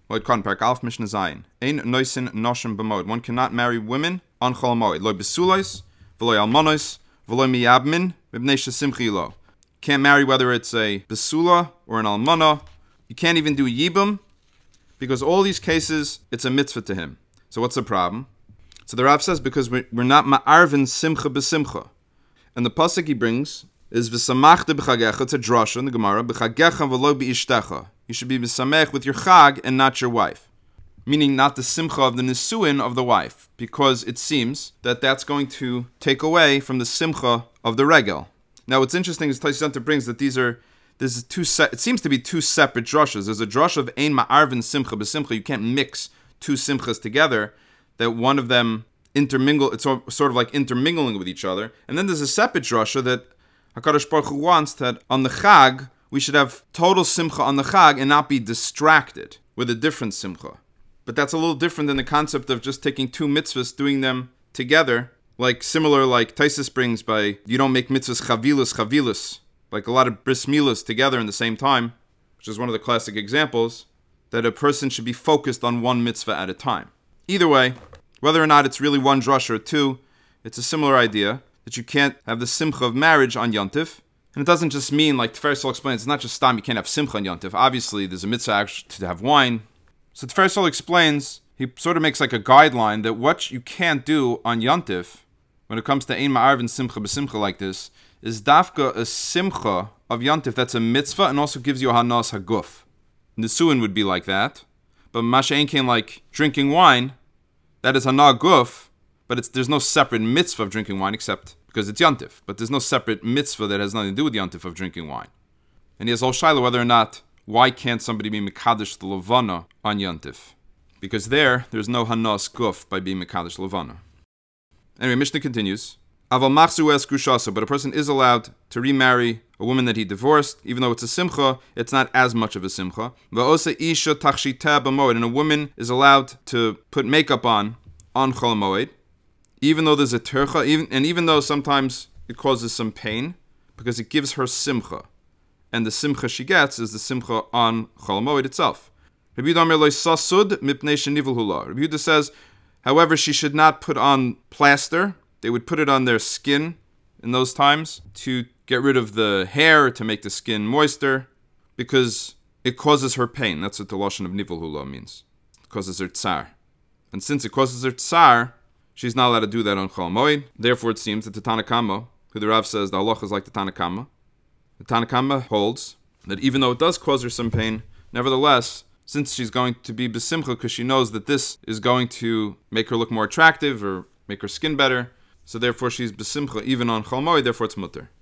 Lloyd Cotton, Parak Alf, Mishnah Zayin. Ein noisin noshim b'moed. One cannot marry women on Chol Moed. Lo besulois, v'lo almonos, v'lo miyabmin, v'bnei shesimchi lo. Can't marry whether it's a besula or an almana. You can't even do yibum, because all these cases, it's a mitzvah to him. So what's the problem? So the Rav says, because we're not ma'arvin simcha b'simcha. And the pasuk he brings is v'samachta b'chagecha. It's a drasha in the Gemara. B'chagecha v'lo b'ishtecha. You should be b'samech with your chag and not your wife. Meaning not the simcha of the nisuin of the wife. Because it seems that that's going to take away from the simcha of the regel. Now what's interesting is Tosfos Center brings that it seems to be two separate drashas. There's a drasha of ein ma'arvin simcha b'simcha. You can't mix two simchas together. That one of them it's sort of like intermingling with each other. And then there's a separate drasha that HaKadosh Baruch Hu wants that on the Chag, we should have total simcha on the Chag and not be distracted with a different simcha. But that's a little different than the concept of just taking two mitzvahs, doing them together, like Taisus brings by, you don't make mitzvahs chavilus, like a lot of bris milas together in the same time, which is one of the classic examples, that a person should be focused on one mitzvah at a time. Either way, whether or not it's really one drush or two, it's a similar idea that you can't have the simcha of marriage on Yontif. And it doesn't just mean, like Tiferes Sol explains, it's not just stam, you can't have simcha on Yontif. Obviously, there's a mitzvah to have wine. So Tiferes Sol explains, he sort of makes like a guideline that what you can't do on Yontif, when it comes to ein ma'arvin simcha b'simcha like this, is dafka a simcha of Yontif that's a mitzvah and also gives you a hanas haguf. Nisuin would be like that. But Masha came like drinking wine, that is hana guf, but there's no separate mitzvah of drinking wine except because it's yontif. But there's no separate mitzvah that has nothing to do with yontif of drinking wine. And he has all shaila whether or not, why can't somebody be mekadosh the levana on yontif? Because there's no hanas guf by being mekadosh levana. Anyway, Mishnah continues. Aval machzu es gushasa, but a person is allowed to remarry a woman that he divorced, even though it's a simcha, it's not as much of a simcha. Va'osa isha tachshita b'moed, and a woman is allowed to put makeup on Chol Moed, even though there's a tercha, even though sometimes it causes some pain, because it gives her simcha, and the simcha she gets is the simcha on Chol Moed itself. Rabbi Yehuda Omer lo sasud mipnei shenivul hula. Rabbi Yehuda says, however, she should not put on plaster. They would put it on their skin in those times to get rid of the hair, to make the skin moister, because it causes her pain. That's what the lashon of nivul hula means. It causes her tsar. And since it causes her tsar, she's not allowed to do that on Chol Moed. Therefore, it seems that the Tanna Kamma, who the Rav says the halacha is like the Tanna Kamma holds that even though it does cause her some pain, nevertheless, since she's going to be besimcha because she knows that this is going to make her look more attractive or make her skin better, so therefore she's besimcha even on Chol Moed, therefore it's mutter.